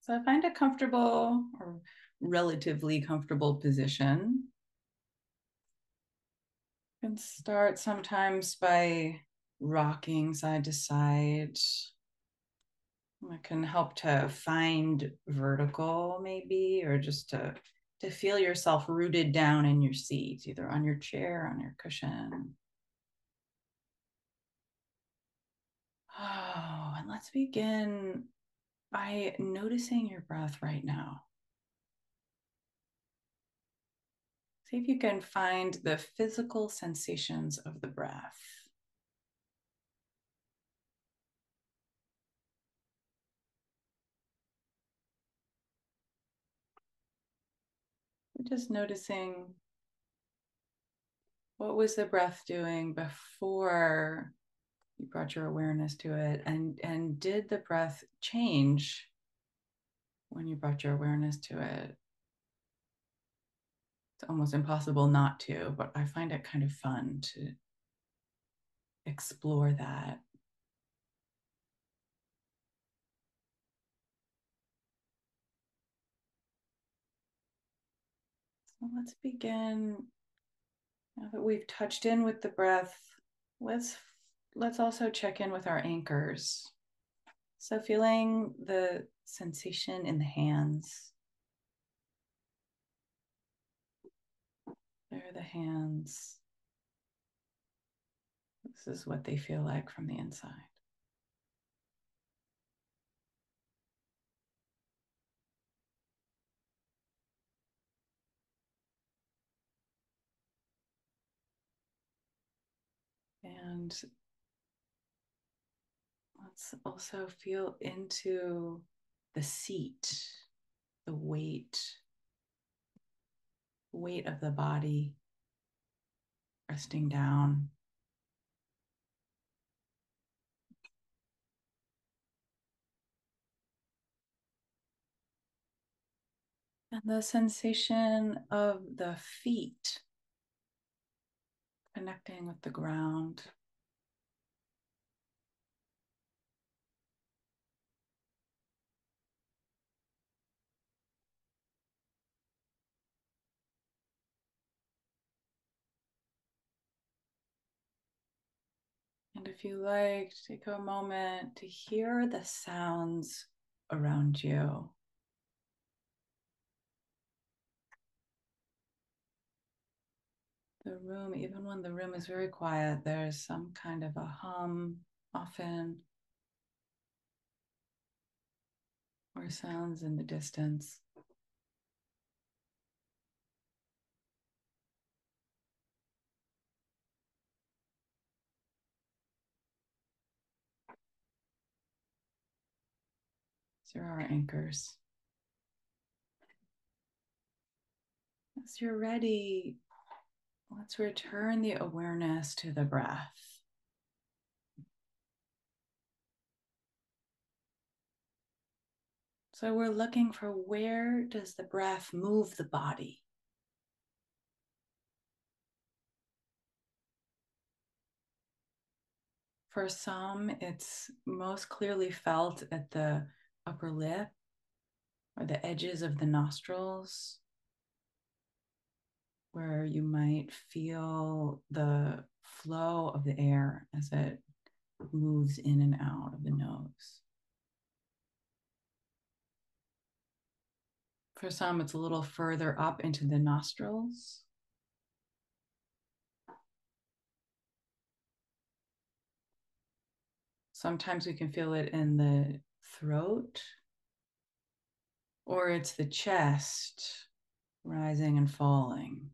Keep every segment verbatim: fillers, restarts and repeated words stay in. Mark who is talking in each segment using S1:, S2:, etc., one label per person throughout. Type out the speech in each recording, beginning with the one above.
S1: So find a comfortable or relatively comfortable position. You can start sometimes by rocking side to side. It can help to find vertical, maybe, or just to to feel yourself rooted down in your seat, either on your chair, on your cushion. Oh, and let's begin by noticing your breath right now. See if you can find the physical sensations of the breath. Just noticing, what was the breath doing before you brought your awareness to it? And, and did the breath change when you brought your awareness to it? It's almost impossible not to, but I find it kind of fun to explore that. So let's begin. Now that we've touched in with the breath, let's let's also check in with our anchors. So feeling the sensation in the hands. There are the hands. This is what they feel like from the inside. And let's also feel into the seat, the weight, weight of the body resting down. And the sensation of the feet connecting with the ground. And if you like, take a moment to hear the sounds around you. The room, even when the room is very quiet, there's some kind of a hum often, or sounds in the distance. These are our anchors. As you're ready, let's return the awareness to the breath. So we're looking for, where does the breath move the body? For some, it's most clearly felt at the upper lip or the edges of the nostrils, where you might feel the flow of the air as it moves in and out of the nose. For some, it's a little further up into the nostrils. Sometimes we can feel it in the throat, or it's the chest rising and falling.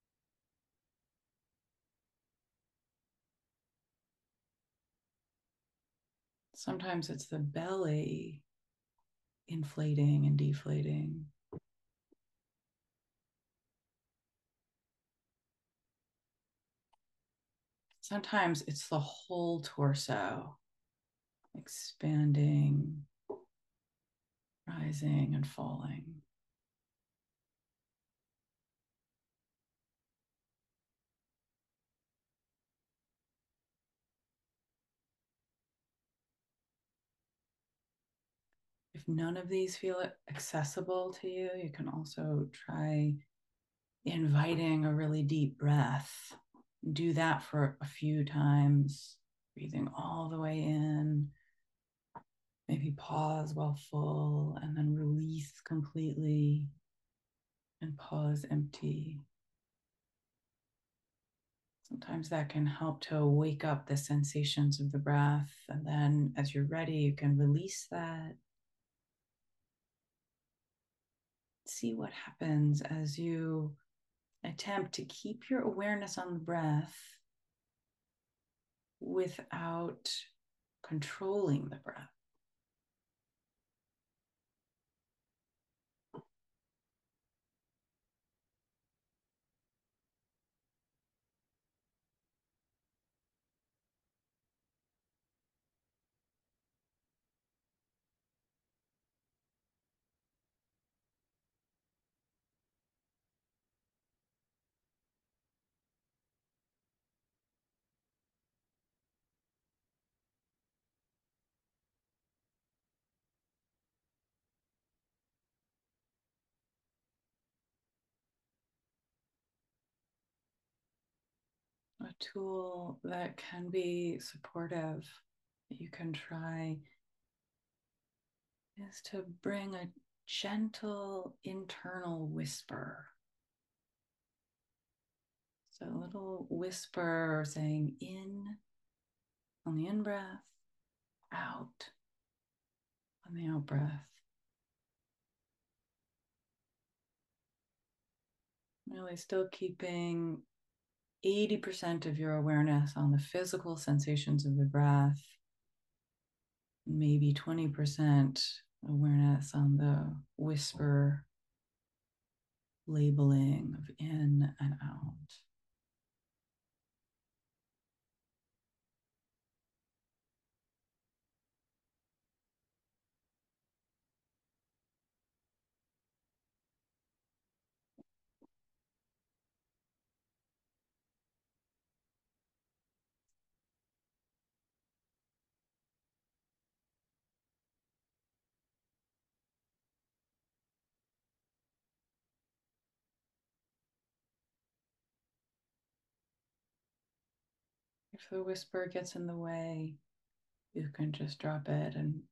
S1: Sometimes it's the belly inflating and deflating. Sometimes it's the whole torso expanding, rising and falling. If none of these feel accessible to you, you can also try inviting a really deep breath. Do that for a few times, breathing all the way in. Maybe pause while full and then release completely and pause empty. Sometimes that can help to wake up the sensations of the breath. And then as you're ready, you can release that. See what happens as you attempt to keep your awareness on the breath without controlling the breath. A tool that can be supportive that you can try is to bring a gentle internal whisper. So a little whisper saying in on the in breath, out on the out breath. Really still keeping eighty percent of your awareness on the physical sensations of the breath, maybe twenty percent awareness on the whisper labeling of in and out. If the whisper gets in the way, you can just drop it and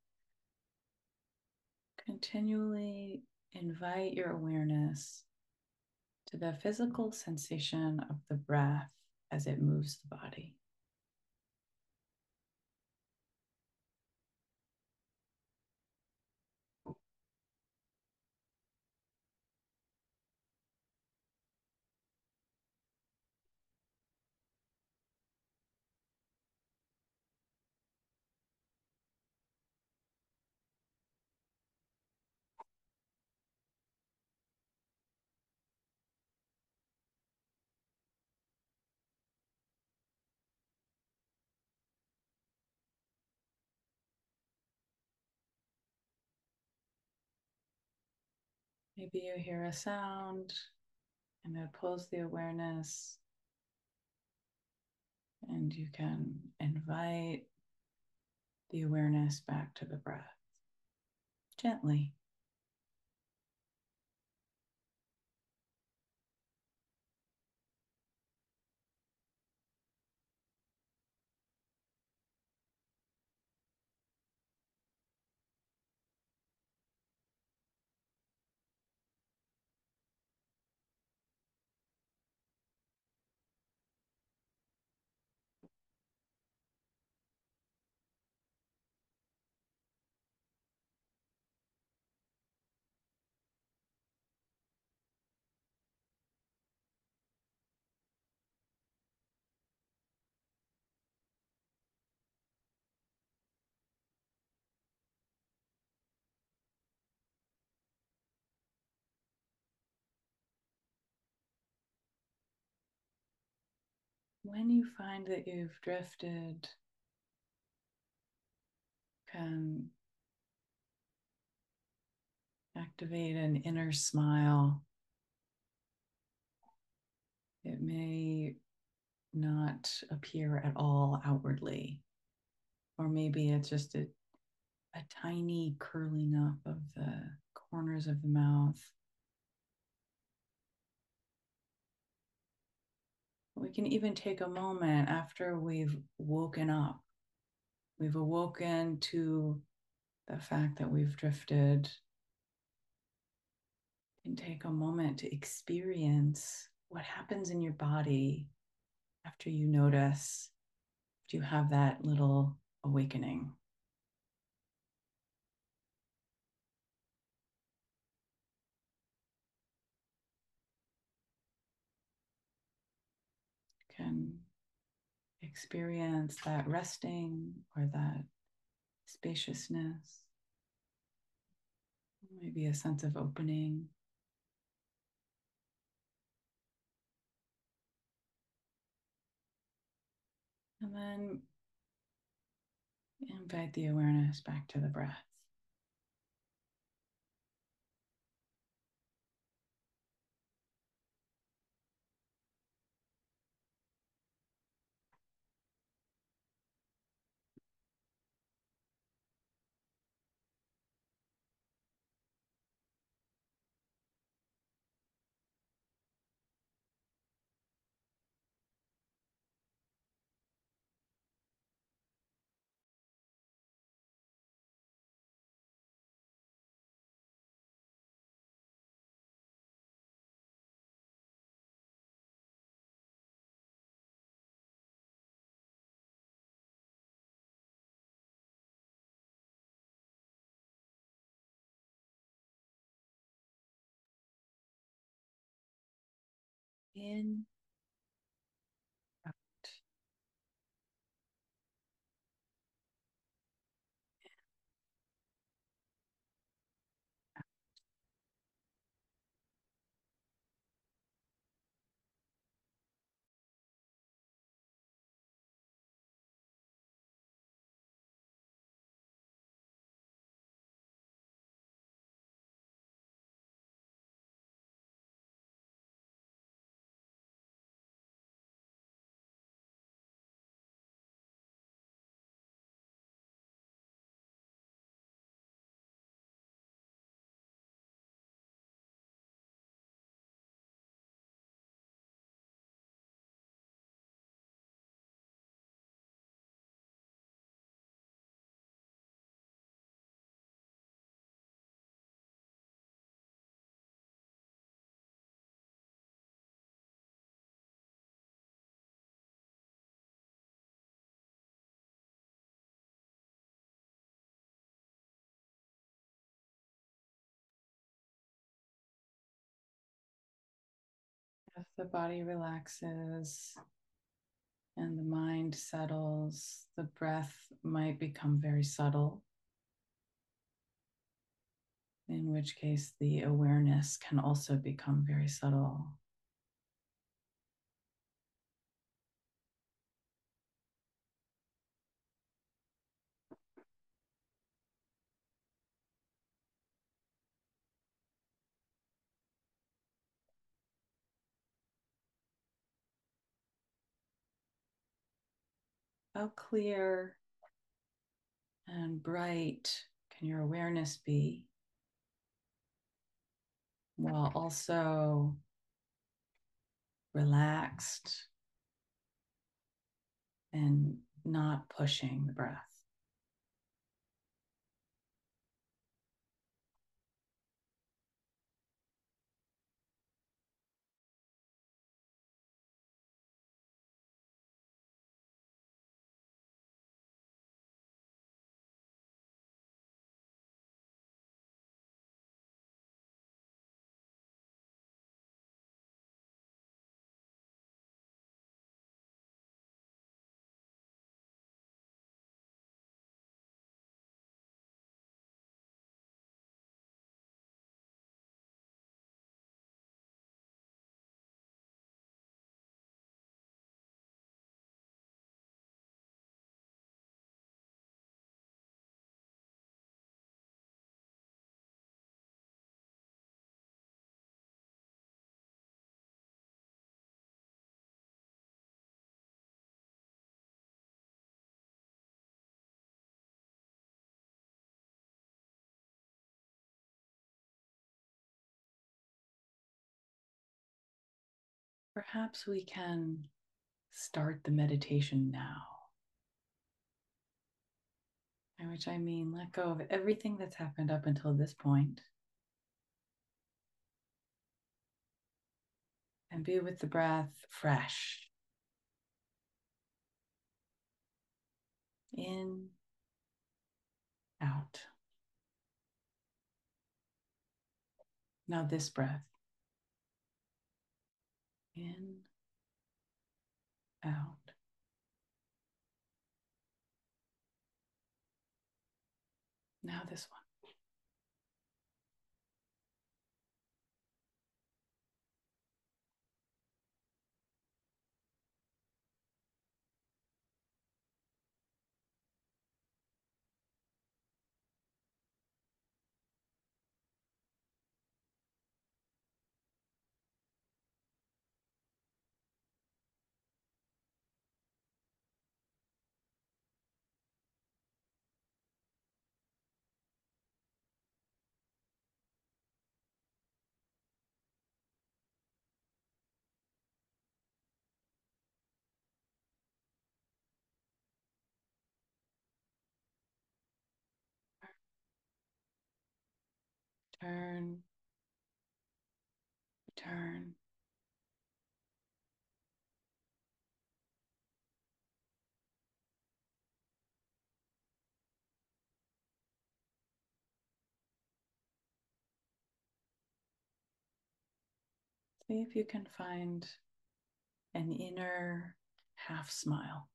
S1: continually invite your awareness to the physical sensation of the breath as it moves the body. Maybe you hear a sound and it pulls the awareness, and you can invite the awareness back to the breath gently. When you find that you've drifted, can activate an inner smile. It may not appear at all outwardly, or maybe it's just a a tiny curling up of the corners of the mouth. We can even take a moment after we've woken up. We've awoken to the fact that we've drifted, and take a moment to experience what happens in your body after you notice, do you have that little awakening? You can experience that resting or that spaciousness, maybe a sense of opening. And then invite the awareness back to the breath. In, out. If the body relaxes and the mind settles, the breath might become very subtle, in which case the awareness can also become very subtle. How clear and bright can your awareness be, while also relaxed and not pushing the breath? perhaps we can start the meditation now. By which I mean, let go of everything that's happened up until this point and be with the breath fresh. In, out. Now this breath. In, out. Now this one. Turn, turn. See if you can find an inner half smile.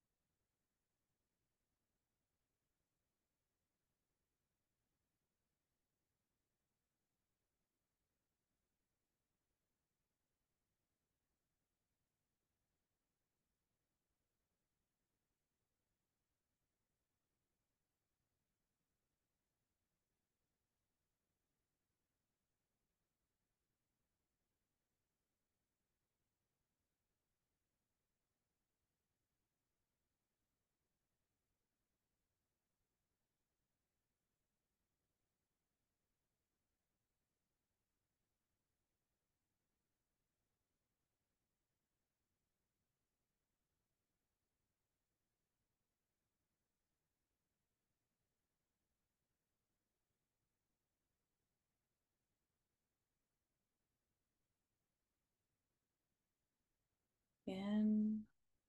S1: In,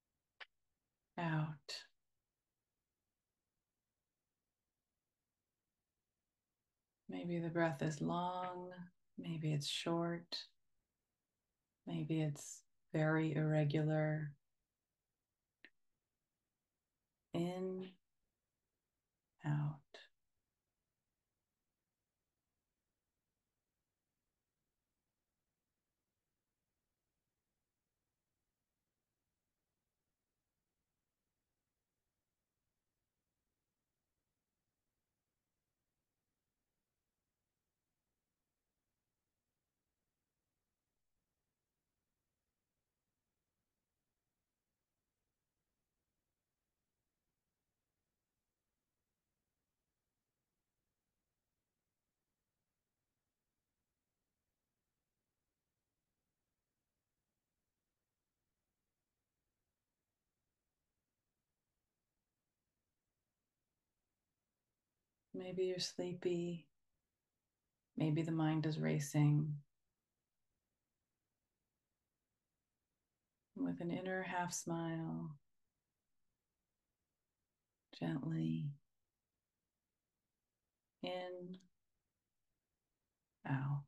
S1: out. Maybe the breath is long, maybe it's short, maybe it's very irregular. In, out. Maybe you're sleepy. Maybe the mind is racing. With an inner half smile, gently in, out.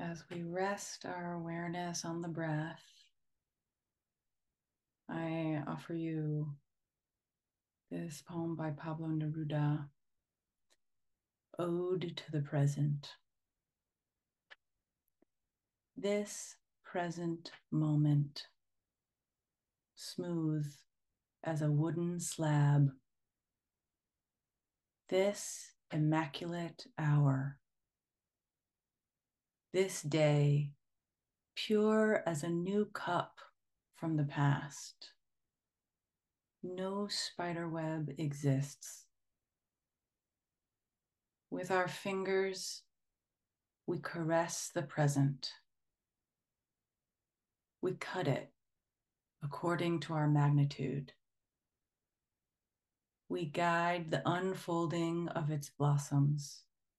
S1: As we rest our awareness on the breath, I offer you this poem by Pablo Neruda, Ode to the Present. This present moment, smooth as a wooden slab, this immaculate hour, this day, pure as a new cup from the past. No spiderweb exists. With our fingers, we caress the present. We cut it according to our magnitude. We guide the unfolding of its blossoms.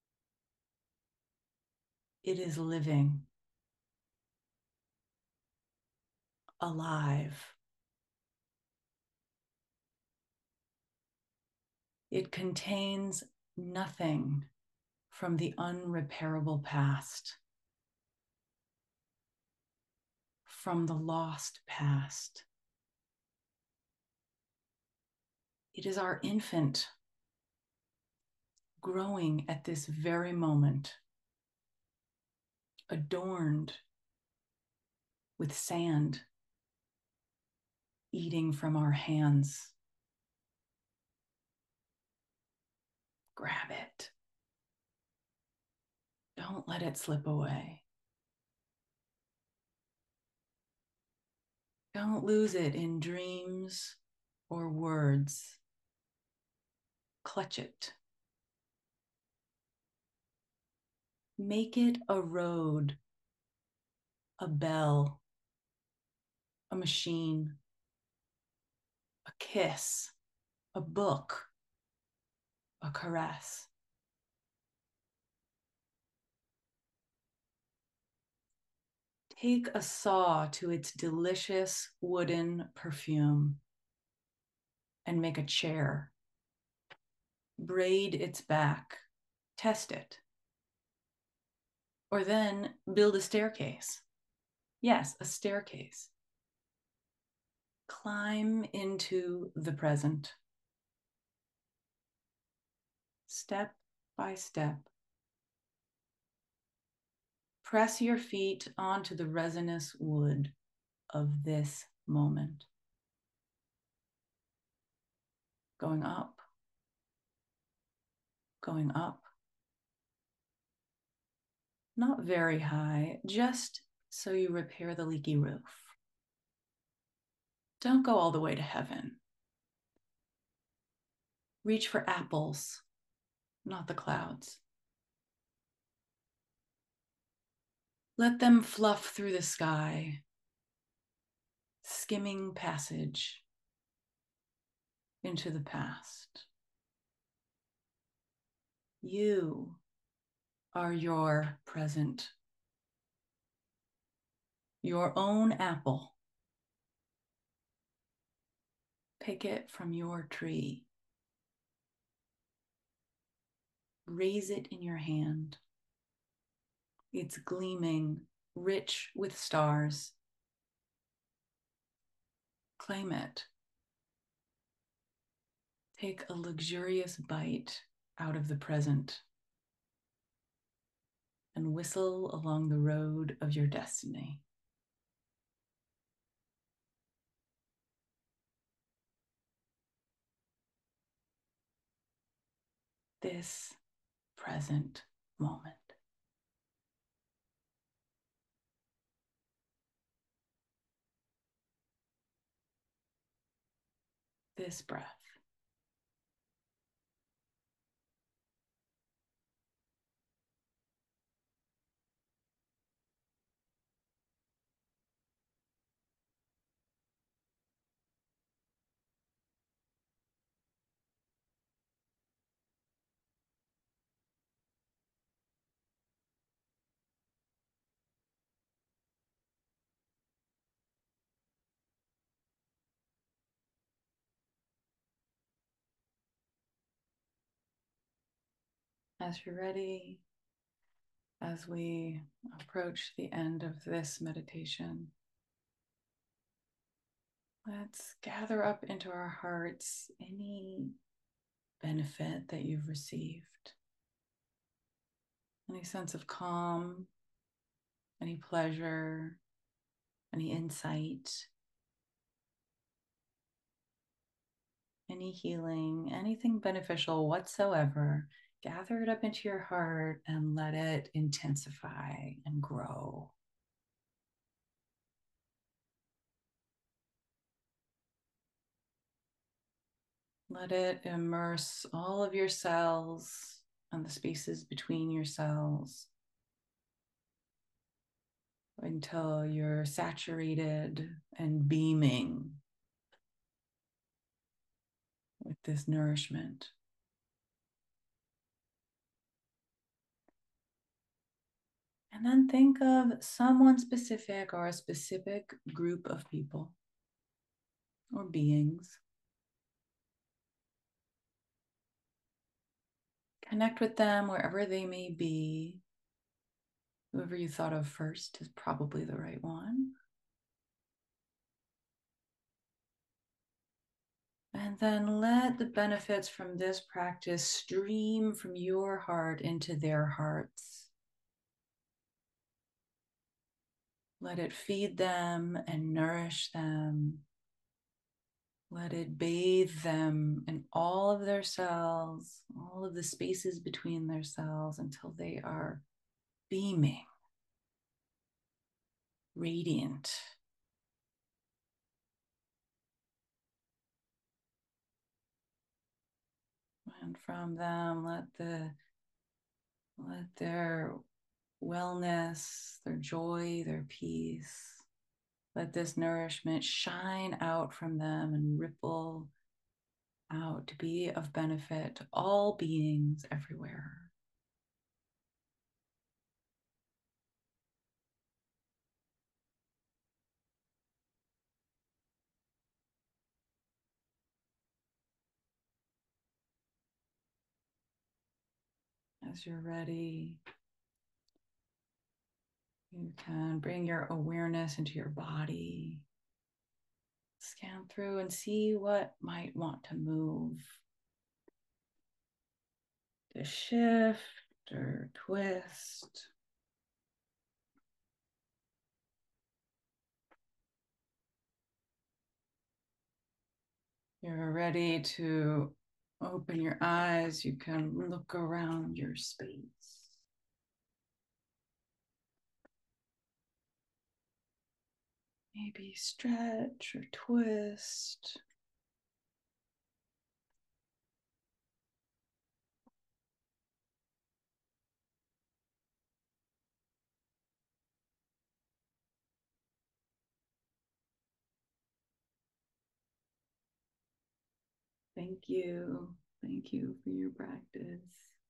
S1: It is living, alive. It contains nothing from the unrepairable past, from the lost past. It is our infant growing at this very moment, adorned with sand, eating from our hands. Grab it. Don't let it slip away. Don't lose it in dreams or words. Clutch it. Make it a road, a bell, a machine, a kiss, a book, a caress. Take a saw to its delicious wooden perfume and make a chair. Braid its back, test it. Or then build a staircase. Yes, a staircase. Climb into the present. Step by step. Press your feet onto the resinous wood of this moment. Going up, going up. Not very high, just so you repair the leaky roof. Don't go all the way to heaven. Reach for apples, not the clouds. Let them fluff through the sky, skimming passage into the past. You are your present, your own apple. Pick it from your tree. Raise it in your hand. It's gleaming, rich with stars. Claim it. Take a luxurious bite out of the present and whistle along the road of your destiny. This present moment. This breath. As you're ready, as we approach the end of this meditation, let's gather up into our hearts any benefit that you've received, any sense of calm, any pleasure, any insight, any healing, anything beneficial whatsoever. Gather it up into your heart and let it intensify and grow. Let it immerse all of your cells and the spaces between your cells until you're saturated and beaming with this nourishment. And then think of someone specific or a specific group of people or beings. Connect with them wherever they may be. Whoever you thought of first is probably the right one. And then let the benefits from this practice stream from your heart into their hearts. Let it feed them and nourish them. Let it bathe them in all of their cells, all of the spaces between their cells until they are beaming, radiant. And from them, let the let their wellness, their joy, their peace, let this nourishment shine out from them and ripple out to be of benefit to all beings everywhere. As you're ready, you can bring your awareness into your body. Scan through and see what might want to move, to shift or twist. You're ready to open your eyes. You can look around your space. Maybe stretch or twist. Thank you. Thank you for your practice.